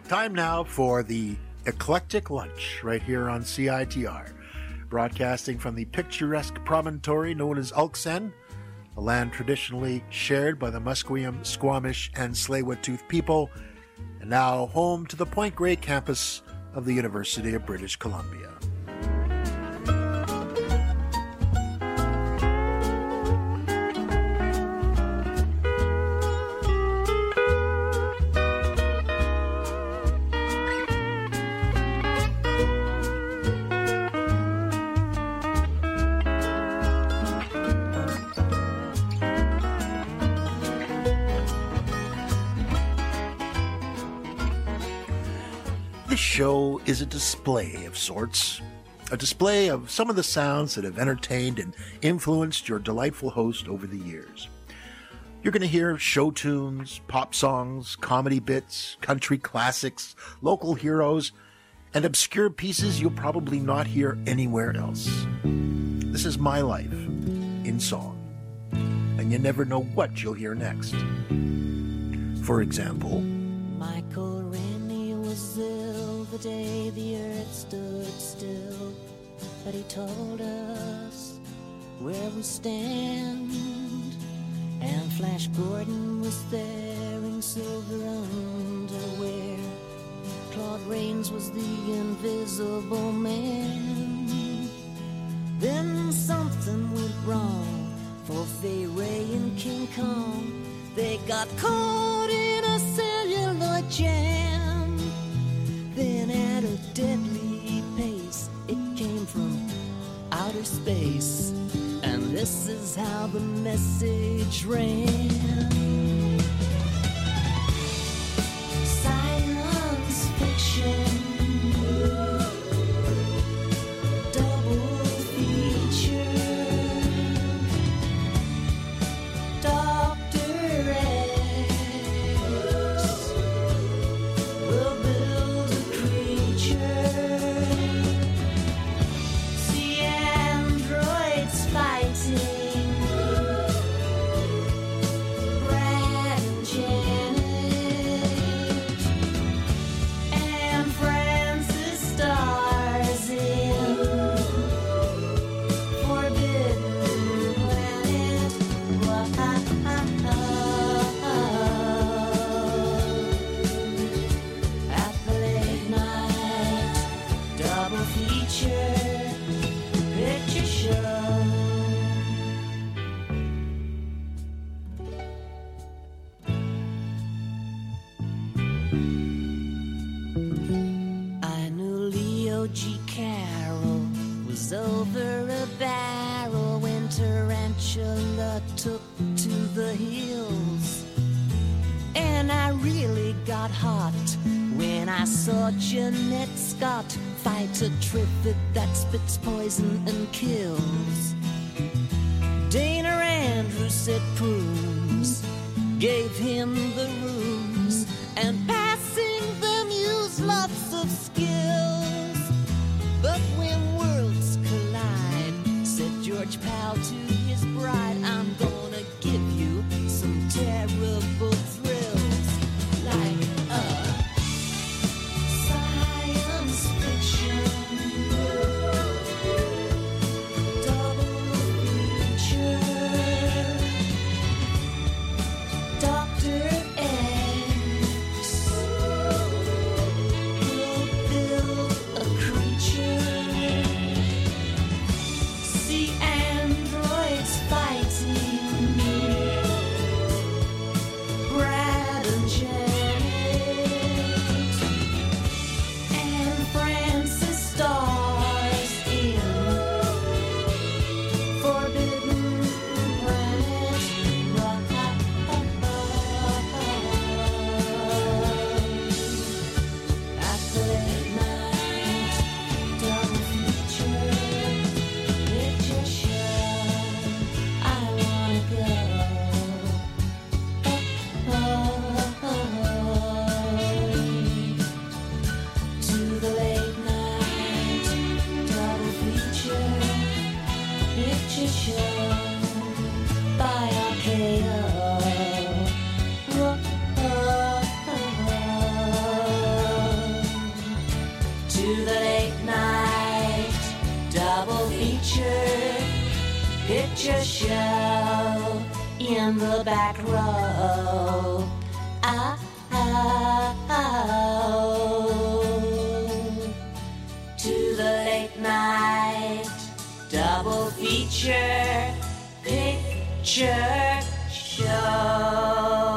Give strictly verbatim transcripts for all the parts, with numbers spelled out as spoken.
Time now for the Eclectic Lunch right here on C I T R, broadcasting from the picturesque promontory known as Ulksen, a land traditionally shared by the Musqueam, Squamish, and Tsleil-Waututh people, and now home to the Point Grey campus of the University of British Columbia. This show is a display of sorts, a display of some of the sounds that have entertained and influenced your delightful host over the years. You're going to hear show tunes, pop songs, comedy bits, country classics, local heroes, and obscure pieces you'll probably not hear anywhere else. This is my life in song, and you never know what you'll hear next. For example, Michael Rennie was ill the day the earth stood still, but he told us where we stand. And Flash Gordon was there in silver underwear. Claude Rains was the invisible man. Then something went wrong for Fay Ray and King Kong. They got caught in a celluloid jam. Then at a deadly pace, it came from outer space. And this is how the message ran. Science fiction, double feature. Doctor X will build a creature. See androids fighting. Brad and Janet and Francis stars in Forbidden Planet. At the late night double feature picture show. I knew Leo G. Carroll was over a barrel when Tarantula took to the hills. And I really got hot when I saw Jeanette Scott fight a trivet that spits poison and kills. Dana Andrews said prunes gave him the runes, and passing the muse lots of skills. But when worlds collide, said George Powell to his bride, I'm gonna give you some terrible thrills. Like a science fiction double feature. Doctor X picture show in the back row. Ah, ah, oh. To the late night double feature picture show.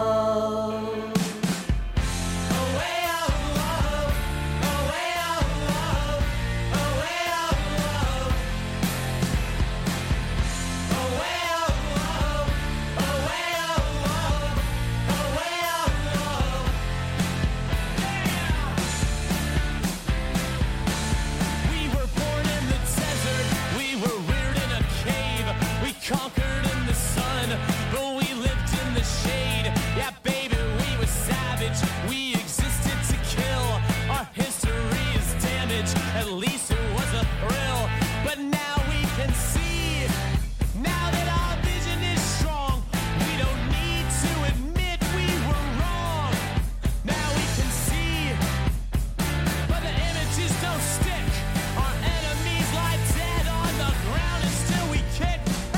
Conquered in the sun, but we lived in the shade. Yeah, baby, we were savage. We existed to kill. Our history is damaged. At least it was a thrill. But now we can see. Now that our vision is strong, we don't need to admit we were wrong. Now we can see, but the images don't stick. Our enemies lie dead on the ground and still we kick.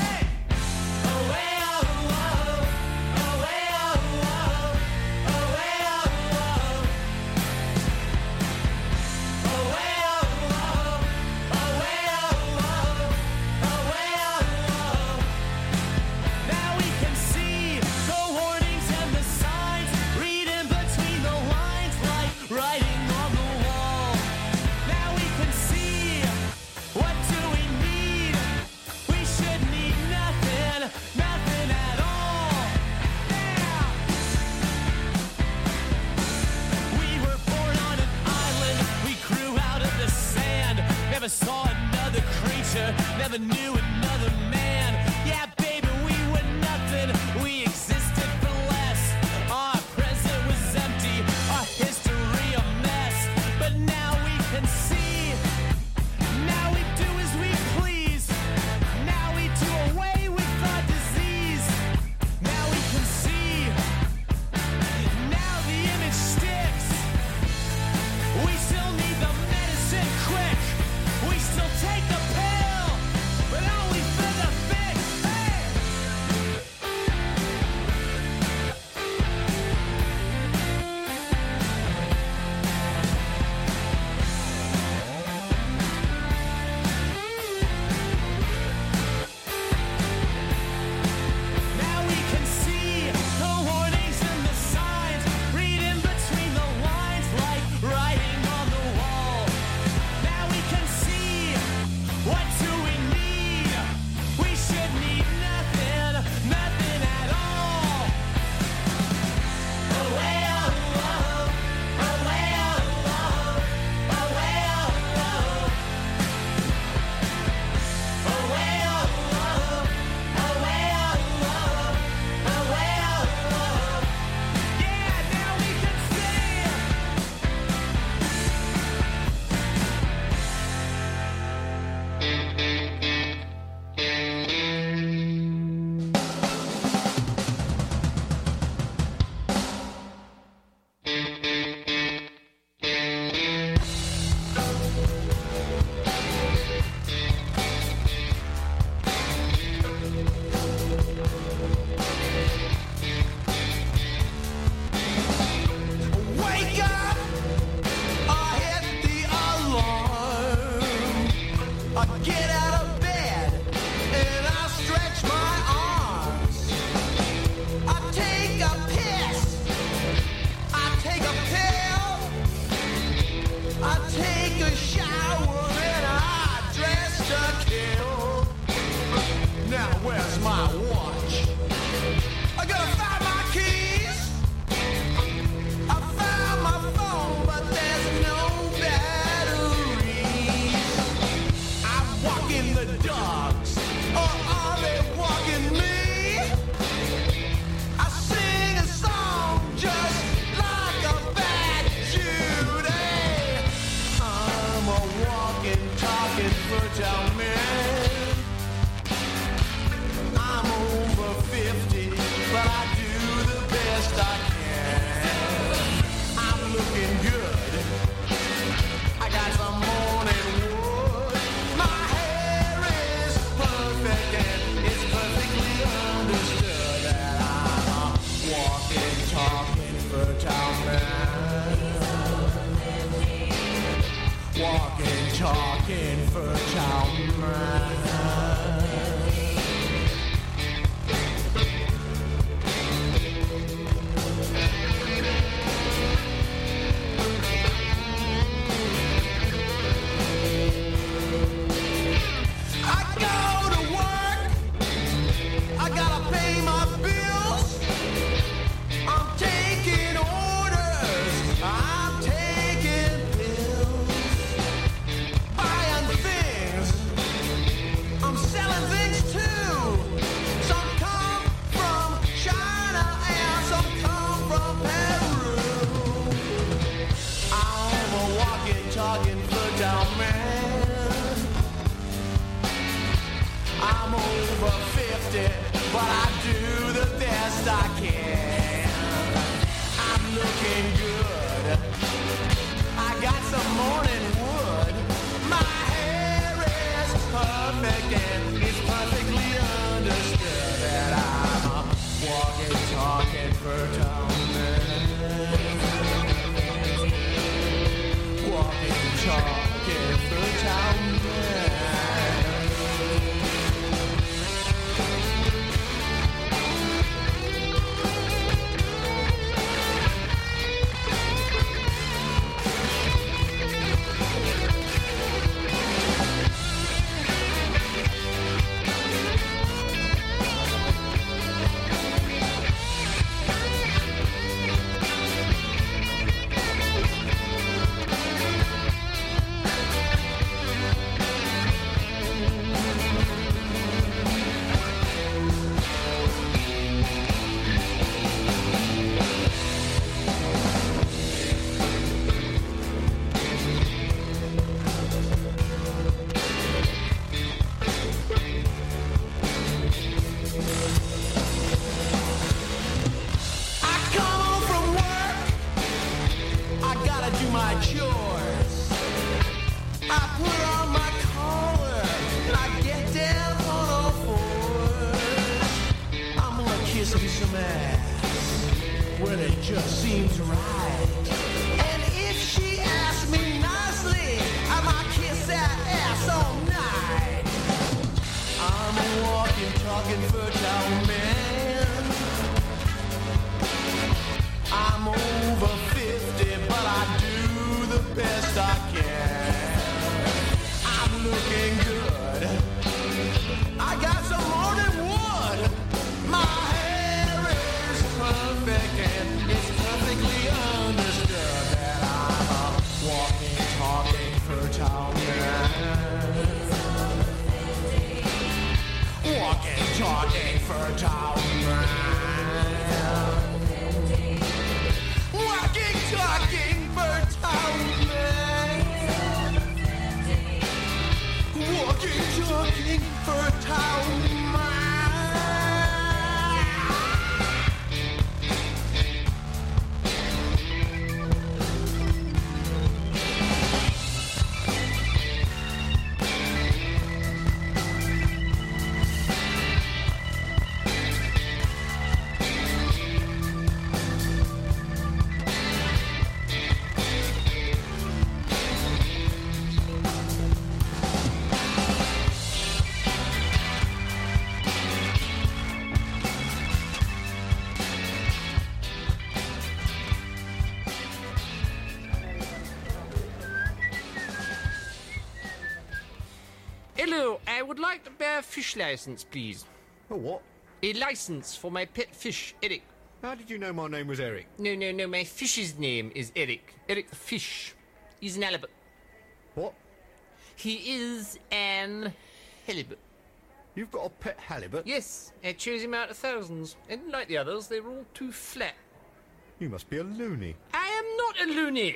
Never saw another creature, never knew another man. Yeah, baby, we were nothing, we existed for less. Our present was empty, our history a mess. But now we can see, now we do as we please. Now we do away with our disease. Now we can see, now the image sticks. We still need the medicine quick. We still take the pill, but all we talking fertile mind. Hello, I would like to bear a fish license, please. A what? A license for my pet fish, Eric. How did you know my name was Eric? No, no, no, my fish's name is Eric. Eric the fish. He's an halibut. What? He is an halibut. You've got a pet halibut? Yes, I chose him out of thousands. And like the others, they were all too flat. You must be a loony. I am not a loony.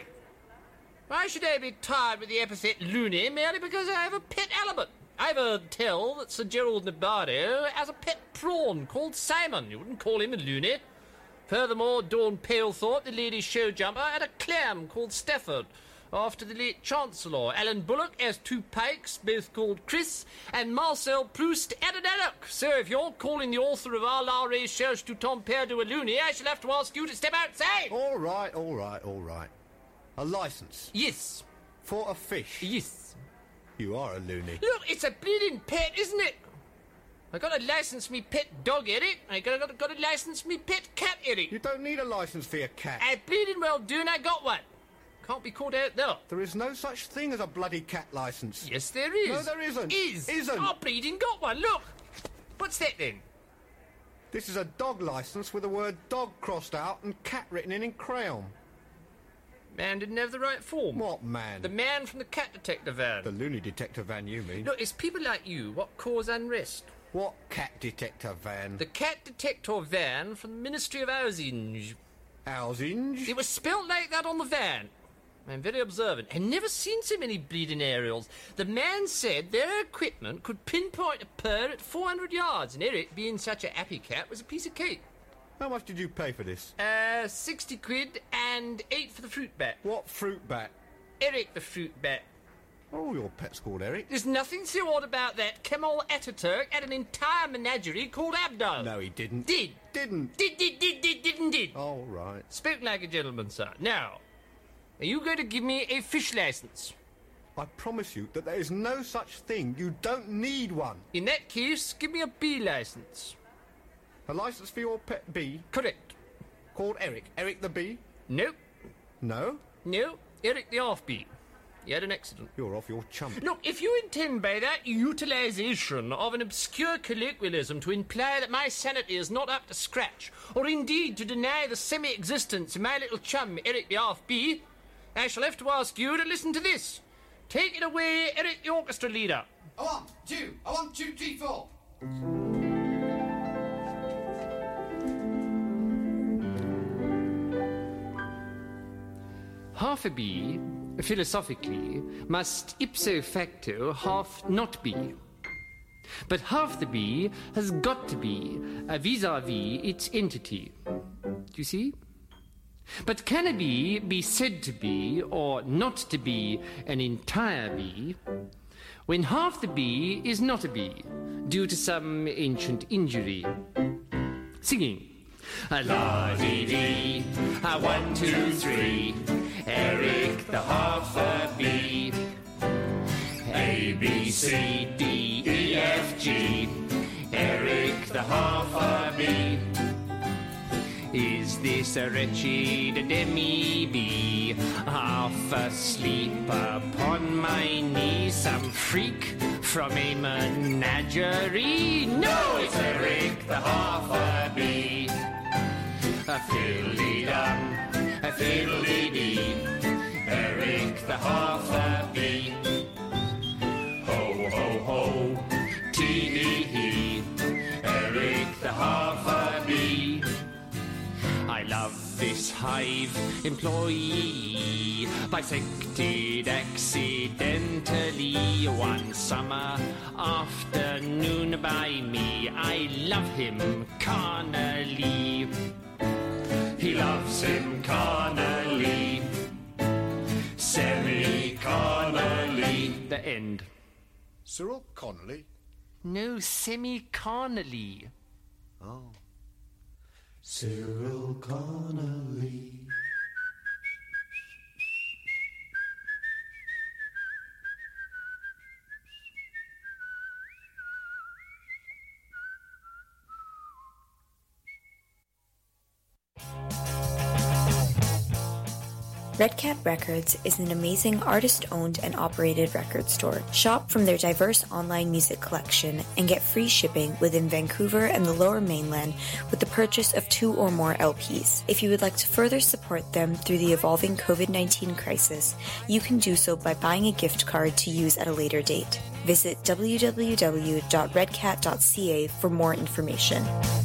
Why should I be tied with the epithet loony merely because I have a pet halibut? I've heard tell that Sir Gerald Nabardo has a pet prawn called Simon. You wouldn't call him a loony. Furthermore, Dawn Palethorpe, the lady show jumper, had a clam called Stafford. After the late Chancellor, Alan Bullock has two pikes, both called Chris, and Marcel Proust had an haddock. So if you're calling the author of Our La Recherche du Temps Perdu a loony, I shall have to ask you to step outside. All right, all right, all right. A licence? Yes. For a fish? Yes. You are a loony. Look, it's a bleeding pet, isn't it? I gotta license me pet dog, Eric. I gotta, gotta, gotta license me pet cat, Eric. You don't need a license for your cat. I bleeding well do, and I got one. Can't be caught out though. There is no such thing as a bloody cat license. Yes, there is. No, there isn't. Is. Isn't. Oh, bleeding got one. Look. What's that then? This is a dog license with the word dog crossed out and cat written in in crayon. Man didn't have the right form. What man? The man from the cat detector van. The loony detector van, you mean? Look, it's people like you what cause unrest. What cat detector van? The cat detector van from the Ministry of Housing. Housing? It was spelt like that on the van. I'm very observant. I've never seen so many bleeding aerials. The man said their equipment could pinpoint a purr at four hundred yards, and Eric, being such a happy cat, was a piece of cake. How much did you pay for this? Uh, sixty quid and eight for the fruit bat. What fruit bat? Eric the fruit bat. Oh, your pet's called Eric. There's nothing so odd about that. Kemal Ataturk had an entire menagerie called Abdo. No, he didn't. Did. Didn't. Did, did, did, did, didn't, did. Oh, right. Spoke like a gentleman, sir. Now, are you going to give me a fish license? I promise you that there is no such thing. You don't need one. In that case, give me a bee license. A license for your pet bee? Correct. Called Eric. Eric the bee? Nope. No? No, Eric the half-bee. He had an accident. You're off your chump. Look, if you intend by that utilisation of an obscure colloquialism to imply that my sanity is not up to scratch, or indeed to deny the semi-existence of my little chum, Eric the half-bee, I shall have to ask you to listen to this. Take it away, Eric the orchestra leader. A one, two, a one, two, three, four. Half a bee, philosophically, must ipso facto half not be. But half the bee has got to be a vis-a-vis its entity. Do you see? But can a bee be said to be, or not to be, an entire bee, when half the bee is not a bee, due to some ancient injury? Singing. A la-dee-dee, a one, two, three, Eric the half a bee. A, B, C, D, E, F, G, Eric the half a bee. Is this a wretched demi-bee, half asleep upon my knee? Some freak from a menagerie? No, it's Eric the half a bee. A fiddly-dum, a fiddly-dee, Eric the half a bee. Ho, ho, ho, tee-hee-hee, Eric the half a bee. I love this hive employee, bisected accidentally one summer afternoon by me. I love him carnally. He loves him carnally, semi-carnally. The end. Cyril Connolly? No, semi-carnally. Oh. Cyril Connolly. Red Cat Records is an amazing artist-owned and operated record store. Shop from their diverse online music collection and get free shipping within Vancouver and the Lower Mainland with the purchase of two or more L Ps. If you would like to further support them through the evolving covid nineteen crisis, you can do so by buying a gift card to use at a later date. Visit w w w dot red cat dot c a for more information.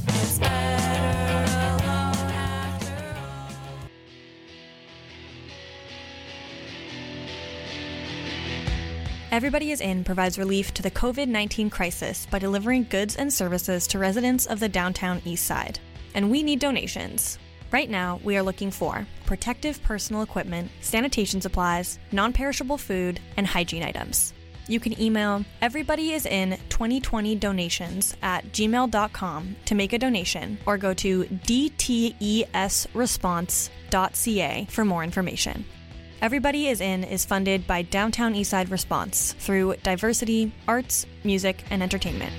Everybody is In provides relief to the covid nineteen crisis by delivering goods and services to residents of the downtown east side. And we need donations. Right now, we are looking for protective personal equipment, sanitation supplies, non-perishable food, and hygiene items. You can email everybodyisin twenty twenty donations at gmail dot com to make a donation, or go to d t e s response dot c a for more information. Everybody is In is funded by Downtown Eastside Response through diversity, arts, music, and entertainment.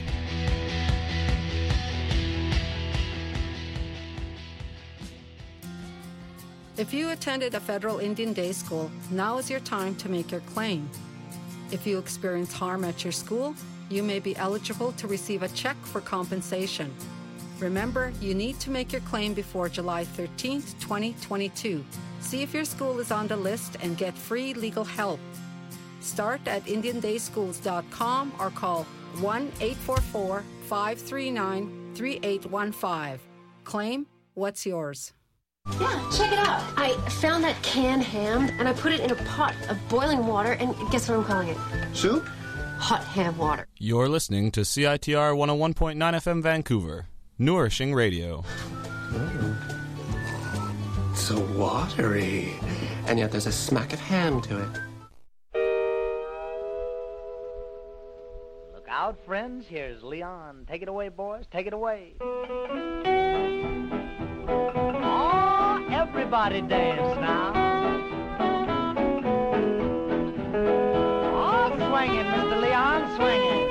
If you attended a federal Indian day school, now is your time to make your claim. If you experience harm at your school, you may be eligible to receive a check for compensation. Remember, you need to make your claim before July thirteenth, twenty twenty-two. See if your school is on the list and get free legal help. Start at indian day schools dot com or call one eight four four, five three nine, three eight one five. Claim what's yours. Yeah, check it out. I found that canned ham and I put it in a pot of boiling water, and guess what I'm calling it? Soup? Hot ham water. You're listening to C I T R one oh one point nine F M Vancouver, nourishing radio. Mm. So watery, and yet there's a smack of ham to it. Look out, friends. Here's Leon. Take it away, boys. Take it away. Oh, everybody dance now. Oh, swinging, Mister Leon, swinging.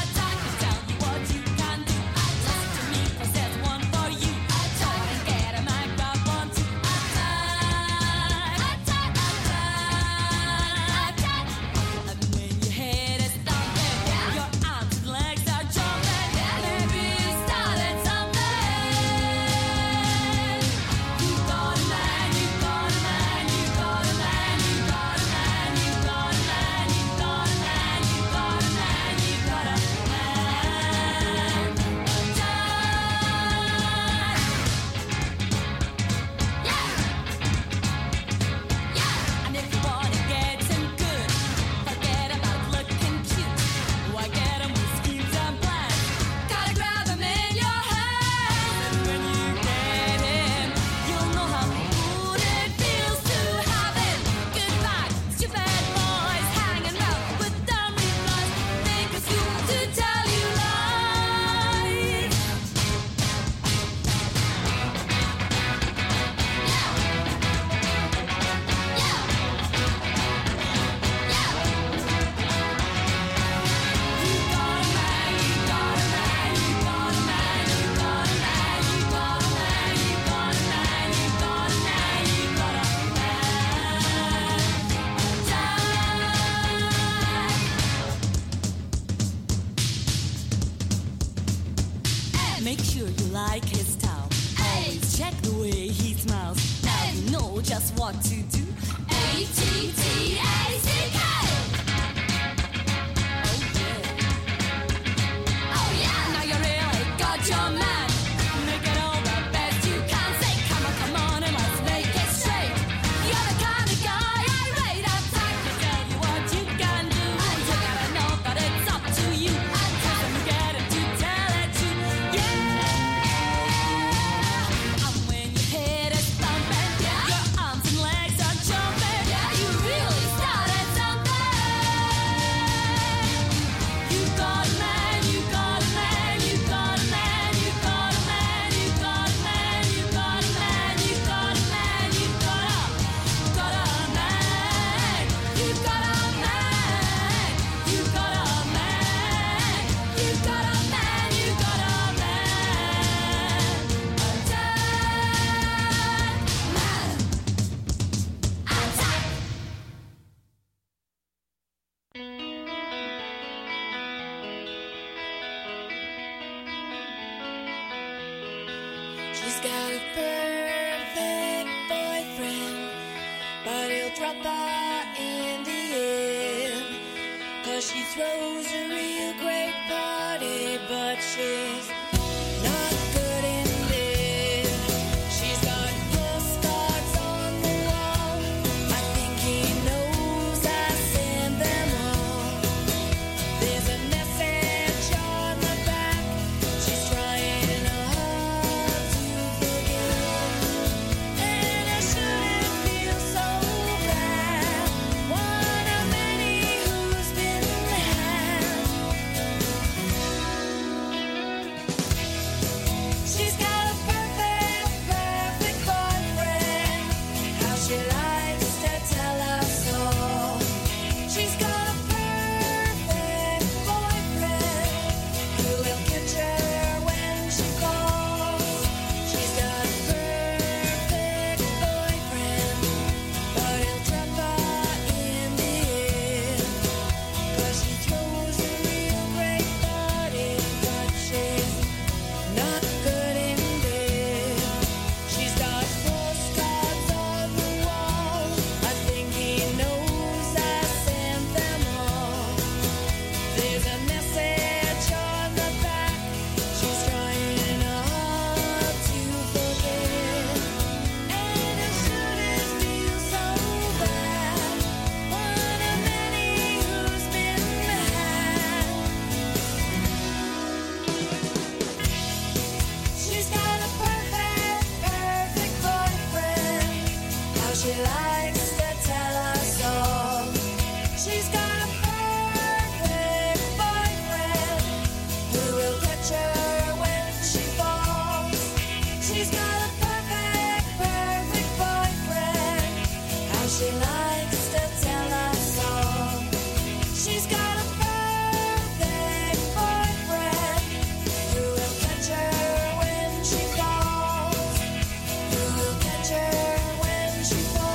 Get 'em She's got a perfect boyfriend, but he'll drop her in the end. Cause she throws a real great party, but she's not good in bed. She's got postcards on the wall. I think he knows I sent them all. There's a message on the back. She's trying hard to forget, and I shouldn't feel so bad. One of many who's been had. She's got a perfect, perfect boyfriend. How she likes to tell us all. She's got a perfect boyfriend who will catch her when she falls. She's got a perfect boyfriend, but he'll drop her in the end. Cause she throws a real great party, but she's not good in bed. She's got postcards on the wall. I think he knows I sent them all. There's a message on the back. She's trying hard to forget, and I shouldn't feel so bad. One of many who's been had. She's got a perfect, perfect boyfriend. How she likes to tell us all. She's got a perfect boyfriend who will catch her when she falls. She's got a perfect, perfect boyfriend. How she likes to tell us all. She's got a perfect boyfriend who will catch her when she falls. Who will catch her when she falls.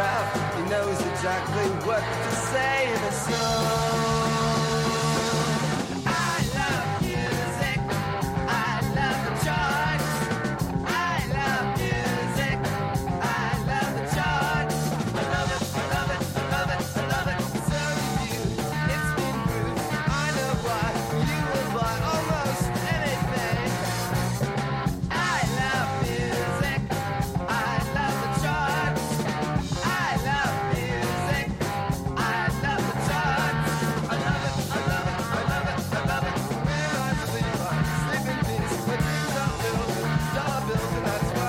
photograph. He knows exactly what to say in a song. I love music. I love the charts. I love music. I love the charts. I love it, I love it, I love it, I love it. So do you. It's been good. I know why you will buy almost anything. I love music. I love the charts. I love music. I love the charts. I love it, I love it, I love it, I love it. When I sleep, I sleep in peace. My dreams are filled with dollar bills, and that's why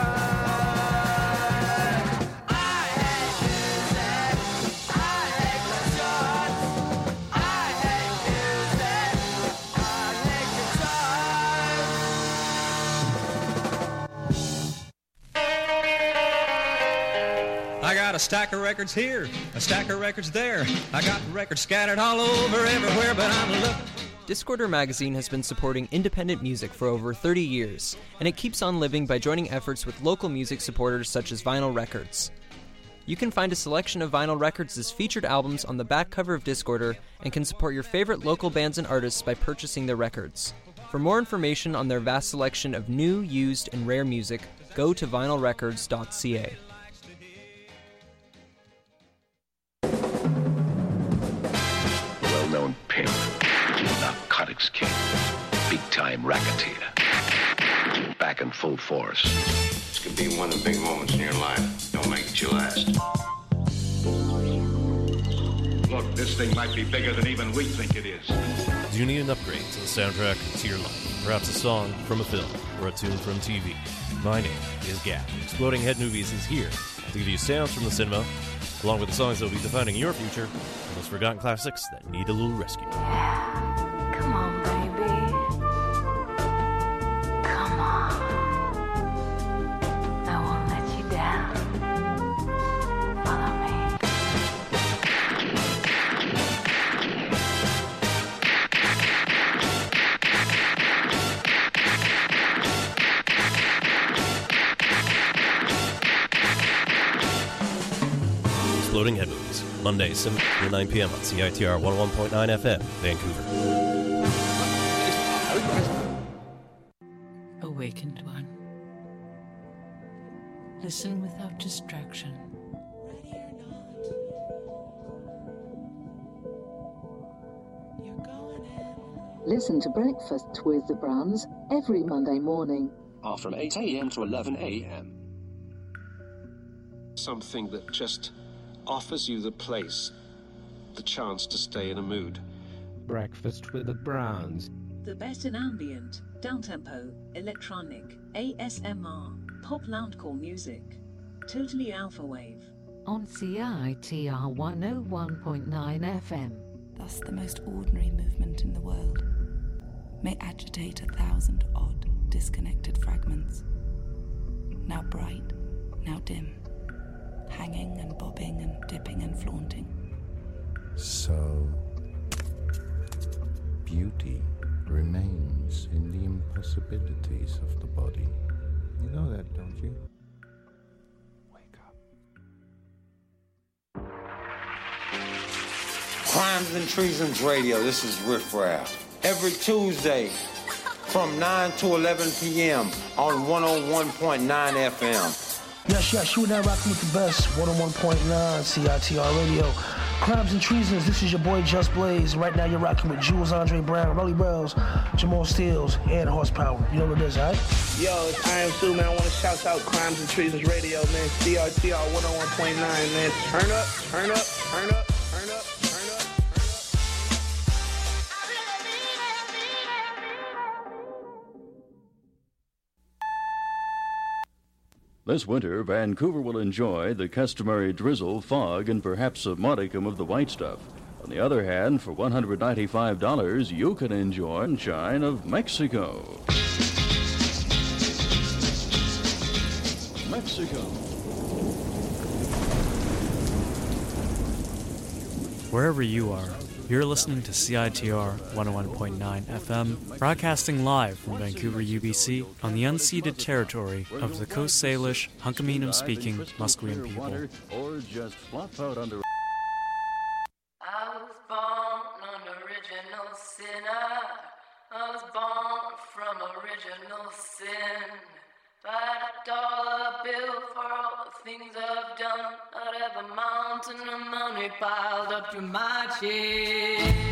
I hate music. I hate the charts. I hate music. I hate the charts. I got a stack of records here, a stack of records there. I got records scattered all over everywhere, but I'm looking. Discorder magazine has been supporting independent music for over thirty years, and it keeps on living by joining efforts with local music supporters such as Vinyl Records. You can find a selection of Vinyl Records' featured albums on the back cover of Discorder and can support your favorite local bands and artists by purchasing their records. For more information on their vast selection of new, used, and rare music, go to vinyl records dot c a. Well-known pimp, narcotics king, big-time racketeer, back in full force. This could be one of the big moments in your life. Don't make it your last. Look, this thing might be bigger than even we think it is. Do you need an upgrade to the soundtrack to your life? Perhaps a song from a film or a tune from T V? My name is Gap. Exploding Head Movies is here to give you sounds from the cinema, along with the songs that will be defining your future, and those forgotten classics that need a little rescue. Come on, baby. Come on. I won't let you down. Follow me. Exploding Head Movies, Monday, seven to nine p.m. on C I T R one oh one point nine F M, Vancouver. Awakened one. Listen without distraction. Listen to Breakfast with the Browns every Monday morning. Are from eight a.m. to eleven a.m. Something that just offers you the place, the chance to stay in a mood. Breakfast with the Browns. The best in ambient, downtempo, electronic, A S M R, pop loungecore music. Totally alpha wave. On C I T R one oh one point nine F M. Thus the most ordinary movement in the world may agitate a thousand odd, disconnected fragments. Now bright, now dim. Hanging and bobbing and dipping and flaunting. So, beauty remains in the impossibilities of the body. You know that, don't you? Wake up. Crimes and Treasons Radio, this is Riff Raff. Every Tuesday from nine to eleven p.m. on one oh one point nine F M. Yes, yes, you and I rocking with the best. one oh one point nine C I T R Radio. Crimes and Treasons, this is your boy Just Blaze. Right now you're rocking with Jules Andre Brown, Rolly Bells, Jamal Steels, and Horsepower. You know what it is, all right? Yo, it's I Am Sue, man. I want to shout out Crimes and Treasons Radio, man. C I T R one oh one point nine, man. Turn up, turn up, turn up, turn up, turn up, turn up. This winter, Vancouver will enjoy the customary drizzle, fog, and perhaps a modicum of the white stuff. On the other hand, for one hundred ninety-five dollars, you can enjoy sunshine of Mexico. Mexico. Wherever you are, You're listening to C I T R one oh one point nine F M, broadcasting live from Vancouver, U B C, on the unceded territory of the Coast Salish, Hunkaminam-speaking Musqueam people. Or just flop out under. I was born an original sinner. I was born from original sin. If I had a dollar bill for all the things I've done, I'd have a mountain of money piled up to my chin.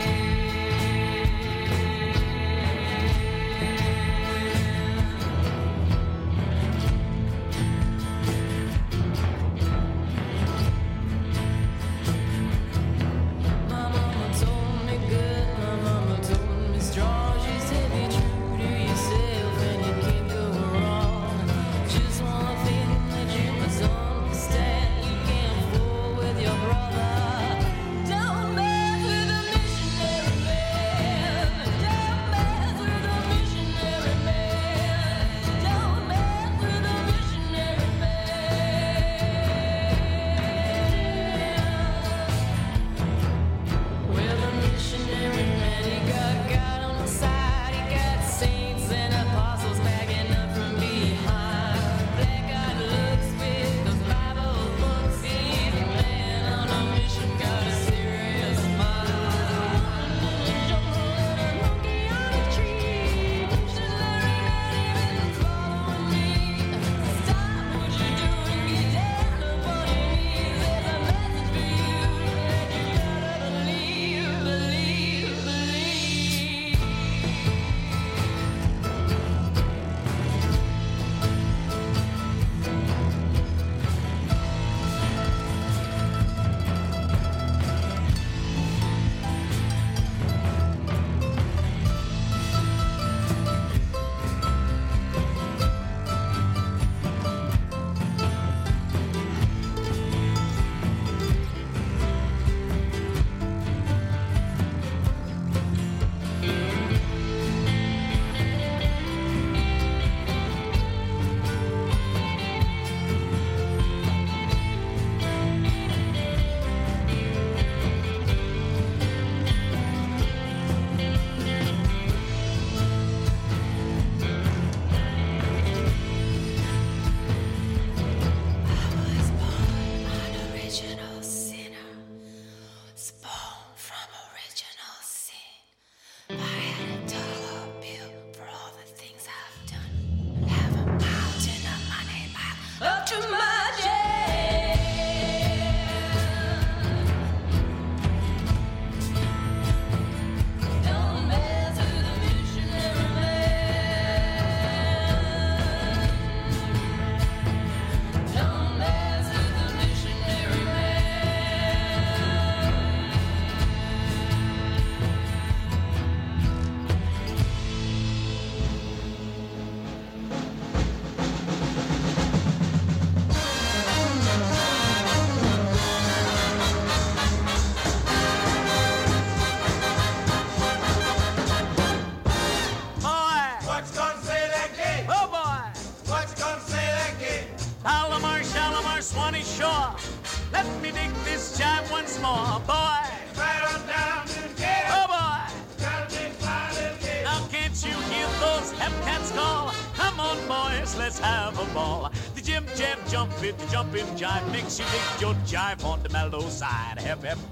Jive makes you dig your jive on the mellow side. Hip hip.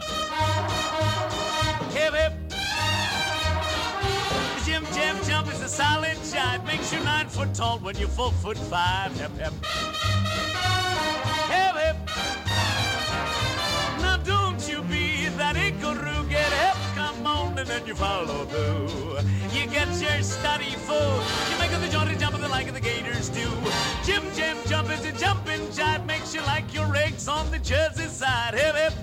Hip hip. The Jim Jam jump is a solid jive. Makes you nine foot tall when you're four foot five. Hip hip. Hip hip. Now don't you be that inkle-roo. Get hip, come on, and then you follow through. You get your study full. You make the jaunty jump and the like of the gators do. Jim Jam jump is a jumping jive. Makes you like your eggs on the Jersey side. Hip hip.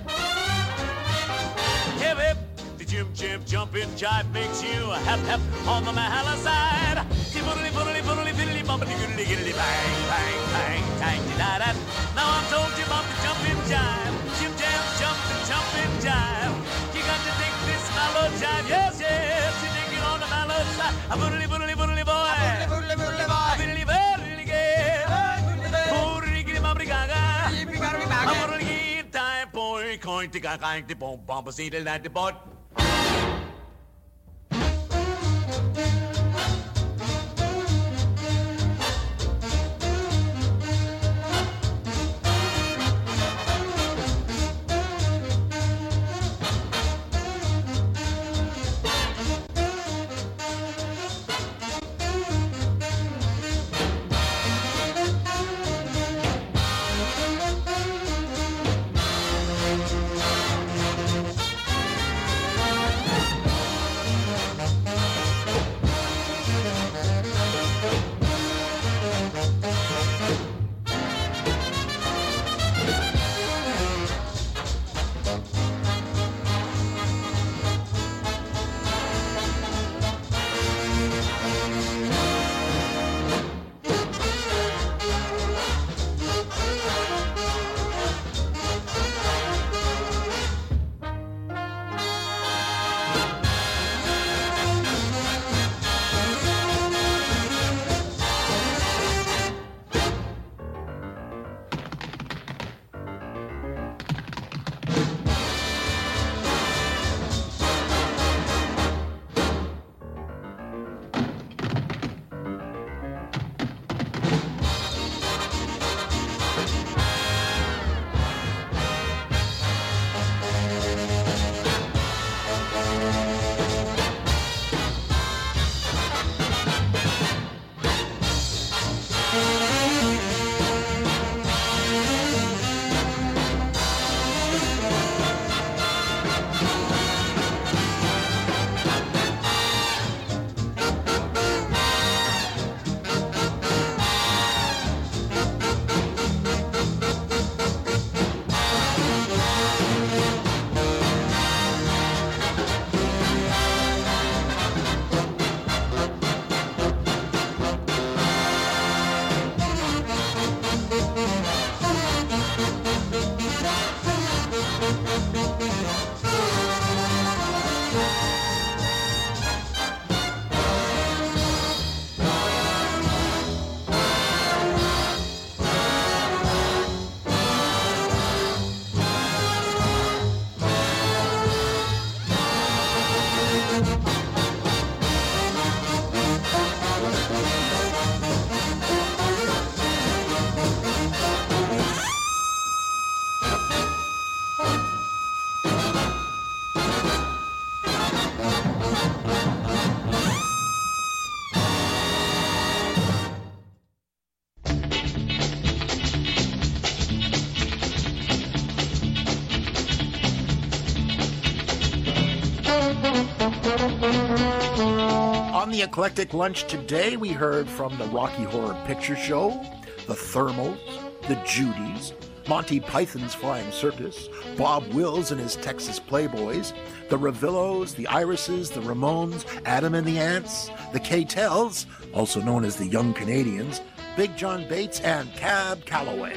Hip hip. The Jim Jam jumping jive makes you hep hep on the Mahala side. Fiddly fiddly fiddly fiddly bumpity goodly giddly bang bang bang tang da da. Now I'm told you about the jumping jive. Jim Jam jumping jumping jive. You got to dig this mellow jive. Yes yes. You dig it on the mellow side. A fiddly fiddly fiddly boy. A fiddly fiddly boy. Fiddly fiddly gay. Poor riggedy bumpity gaga. A fiddly time boy. Coin, coin, tica, kind, the bomb, bomb, see the night, the bot. On the Eclectic Lunch today, we heard from the Rocky Horror Picture Show, the Thermals, the Judys, Monty Python's Flying Circus, Bob Wills and his Texas Playboys, the Ravillos, the Irises, the Ramones, Adam and the Ants, the K-Tells, also known as the Young Canadians, Big John Bates, and Cab Calloway.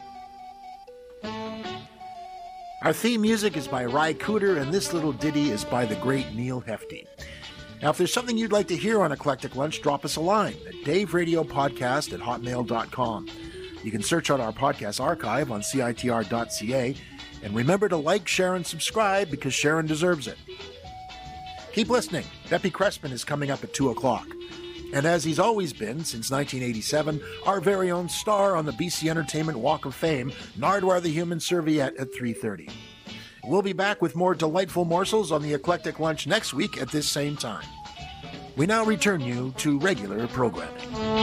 Our theme music is by Ry Cooder, and this little ditty is by the great Neil Hefti. Now, if there's something you'd like to hear on Eclectic Lunch, drop us a line at daveradiopodcast at hotmail dot com. You can search out our podcast archive on C I T R dot C A, and remember to like, share, and subscribe because Sharon deserves it. Keep listening. Beppy Crespin is coming up at two o'clock. And as he's always been since nineteen eighty-seven, our very own star on the B C Entertainment Walk of Fame, Nardwuar the Human Serviette at three thirty. We'll be back with more delightful morsels on the Eclectic Lunch next week at this same time. We now return you to regular programming.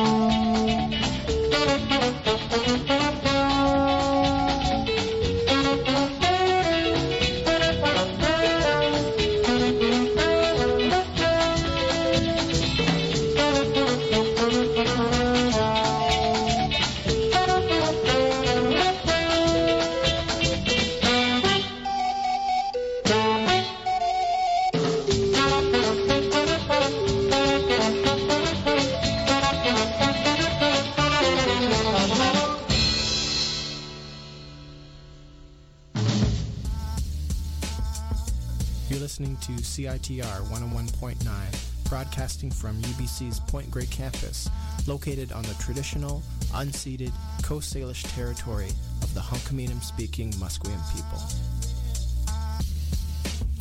Listening to C I T R one oh one point nine, broadcasting from U B C's Point Grey campus, located on the traditional, unceded Coast Salish territory of the Hunkaminam-speaking Musqueam people.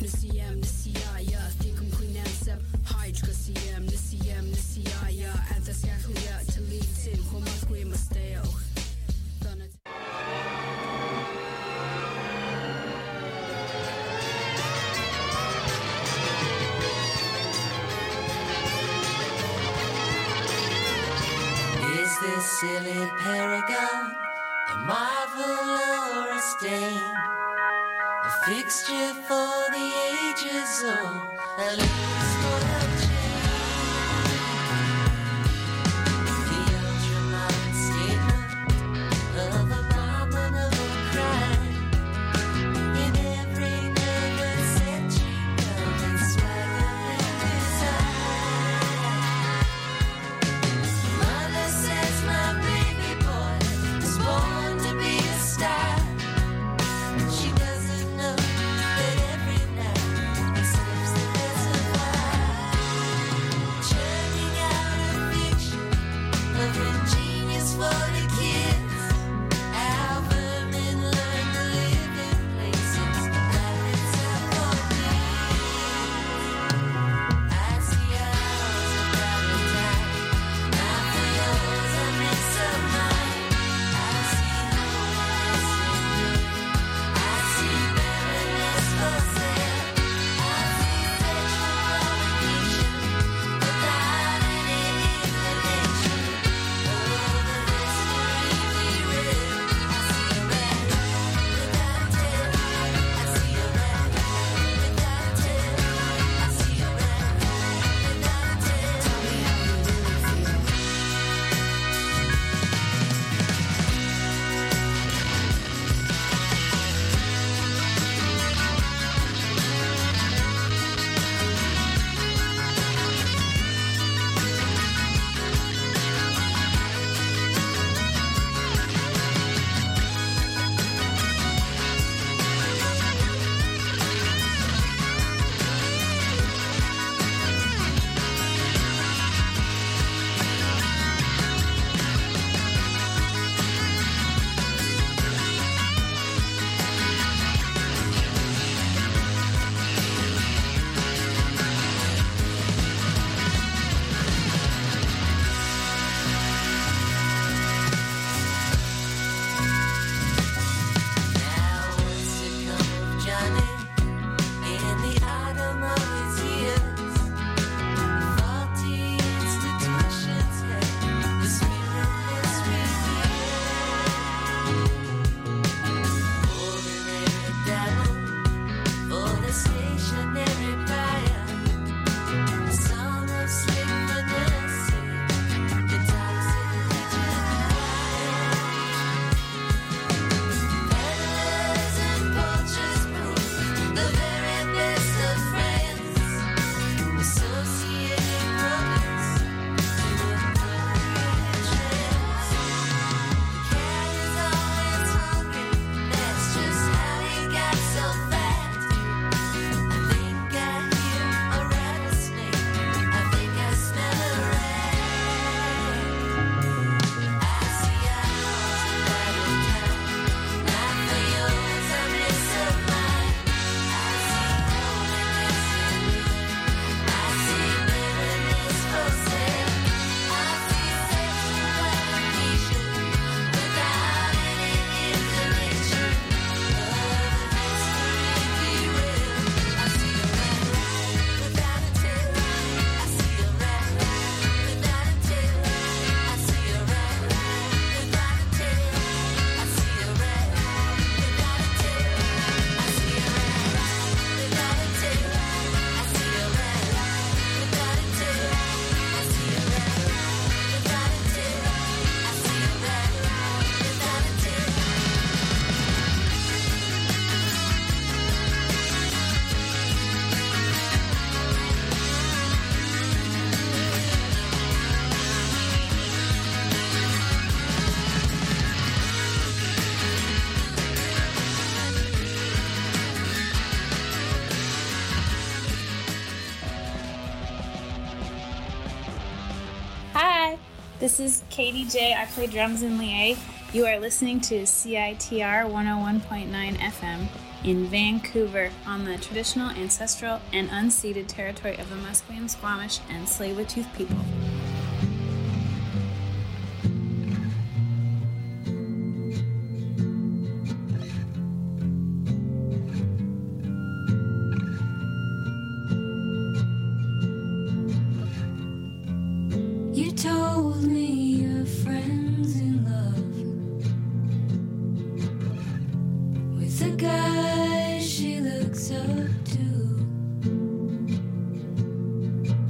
Nisiyem, nisiyaya, thikum kuinansep, hydrosiyem, nisiyem, nisiyaya, anthasyakuya, talitin, homaskwe masteo. Is this silly paragon a marvel or a stain? A fixture for the ages or a least for a change? The ultramodern statement of abominable crime in every nervous century of swagger and design. Mother says my baby boy was born to be a star. She doesn't know that every night he slips the reservoir, churning out a fiction of ingenious for the kids. Our vermin learn to live in places rabbits have forbid. I see ours about a time, not for yours a mess of mine. I see homeless and good. I see barrenness for sale. I see sexual provocation without any inclination. Oh, the mystery derailed. I see a rat without a tail. I see a rat without a tail. I see a rat without a tail. Tell me how you really feel. Now what's become of Johnny in the autumn of his years? Faulty institutions have the spiritless revealed. Ordinary diamond for the stationary buyer. A song of slick finesse, the toxic legend choir. Peddlers and poachers prove the very best of friends, associating romance to appropriate trends. The cat is always hungry, that's just how he got so fat. I think I hear a rattlesnake, I think I smell a rat. I see ours about a time, not for yours a mess of mine. I see holiness and good. I see barrenness for sale. I see sexual provocation without any inclination. Oh, the mystery derailed. I see a rat without a tail. I see a rat without a tail. I see a rat without a tail. I see a rat without a tail. I see a rat without a tail. I see a rat without a tail. I see a rat without a tail. I see a rat without a tail. Hi, this is Katie J. I play drums in Lié, You are listening to C I T R one oh one point nine F M in Vancouver on the traditional, ancestral, and unceded territory of the Musqueam, Squamish, and Tsleil-Waututh people.